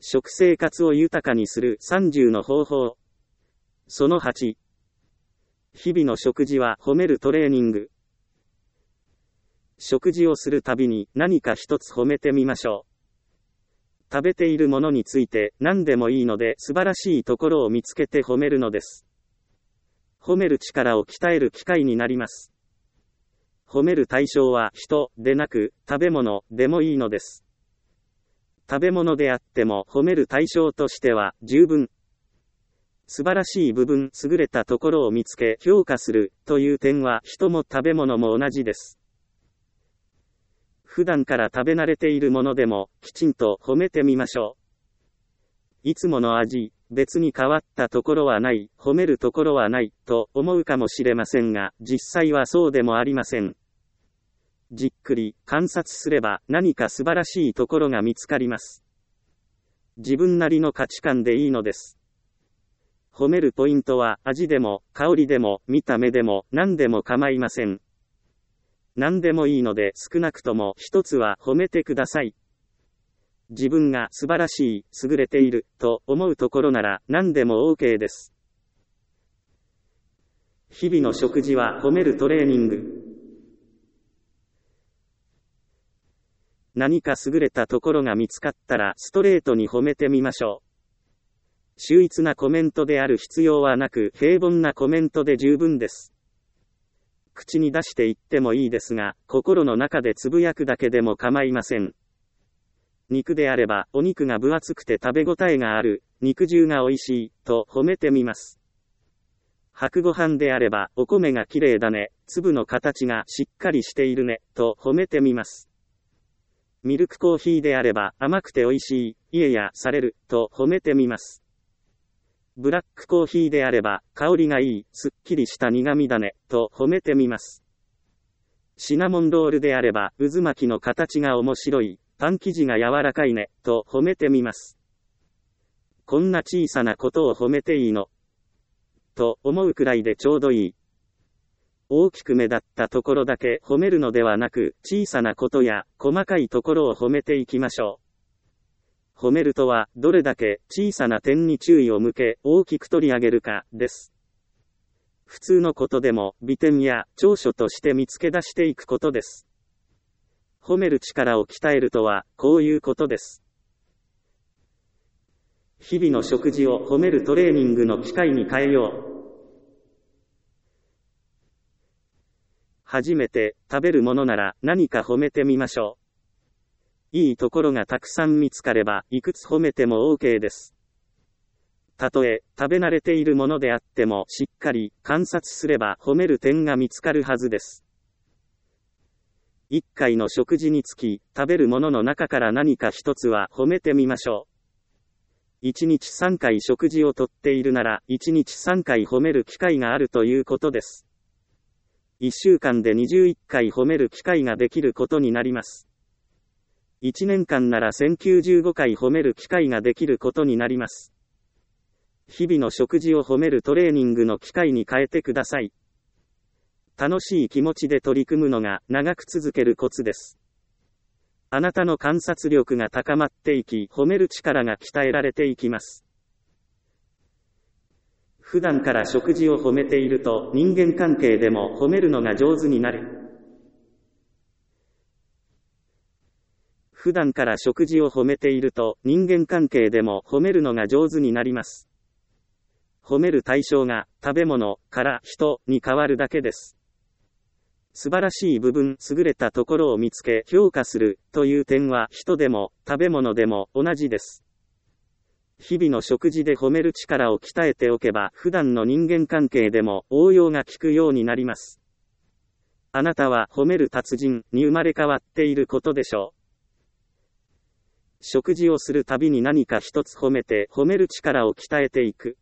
食生活を豊かにする30の方法。その8。日々の食事は褒めるトレーニング。食事をするたびに何か一つ褒めてみましょう。食べているものについて何でもいいので素晴らしいところを見つけて褒めるのです。褒める力を鍛える機会になります。褒める対象は人でなく食べ物でもいいのです。食べ物であっても褒める対象としては十分。素晴らしい部分、優れたところを見つけ評価するという点は人も食べ物も同じです。普段から食べ慣れているものでもきちんと褒めてみましょう。いつもの味、別に変わったところはない、褒めるところはないと思うかもしれませんが、実際はそうでもありません。じっくり観察すれば何か素晴らしいところが見つかります。自分なりの価値観でいいのです。褒めるポイントは味でも香りでも見た目でも何でも構いません。何でもいいので少なくとも一つは褒めてください。自分が素晴らしい、優れていると思うところなら何でも OK です。日々の食事は褒めるトレーニング。何か優れたところが見つかったらストレートに褒めてみましょう。秀逸なコメントである必要はなく平凡なコメントで十分です。口に出して言ってもいいですが、心の中でつぶやくだけでも構いません。肉であれば、お肉が分厚くて食べ応えがある、肉汁が美味しい、と褒めてみます。白ご飯であれば、お米が綺麗だね、粒の形がしっかりしているね、と褒めてみます。ミルクコーヒーであれば、甘くて美味しい、いえやされる、と褒めてみます。ブラックコーヒーであれば、香りがいい、すっきりした苦味だね、と褒めてみます。シナモンロールであれば、渦巻きの形が面白い、パン生地が柔らかいね、と褒めてみます。こんな小さなことを褒めていいのと思うくらいでちょうどいい。大きく目立ったところだけ褒めるのではなく、小さなことや細かいところを褒めていきましょう。褒めるとは、どれだけ小さな点に注意を向け、大きく取り上げるか、です。普通のことでも、美点や長所として見つけ出していくことです。褒める力を鍛えるとは、こういうことです。日々の食事を褒めるトレーニングの機会に変えよう。初めて食べるものなら何か褒めてみましょう。いいところがたくさん見つかればいくつ褒めても OK です。たとえ食べ慣れているものであってもしっかり観察すれば褒める点が見つかるはずです。1回の食事につき食べるものの中から何か一つは褒めてみましょう。1日3回食事をとっているなら1日3回褒める機会があるということです。1週間で21回褒める機会ができることになります。1年間なら1095回褒める機会ができることになります。日々の食事を褒めるトレーニングの機会に変えてください。楽しい気持ちで取り組むのが長く続けるコツです。あなたの観察力が高まっていき、褒める力が鍛えられていきます。普段から食事を褒めていると人間関係でも褒めるのが上手になる。普段から食事を褒めていると人間関係でも褒めるのが上手になります。褒める対象が食べ物から人に変わるだけです。素晴らしい部分、優れたところを見つけ評価するという点は人でも食べ物でも同じです。日々の食事で褒める力を鍛えておけば普段の人間関係でも応用が効くようになります。あなたは褒める達人に生まれ変わっていることでしょう。食事をするたびに何か一つ褒めて褒める力を鍛えていく。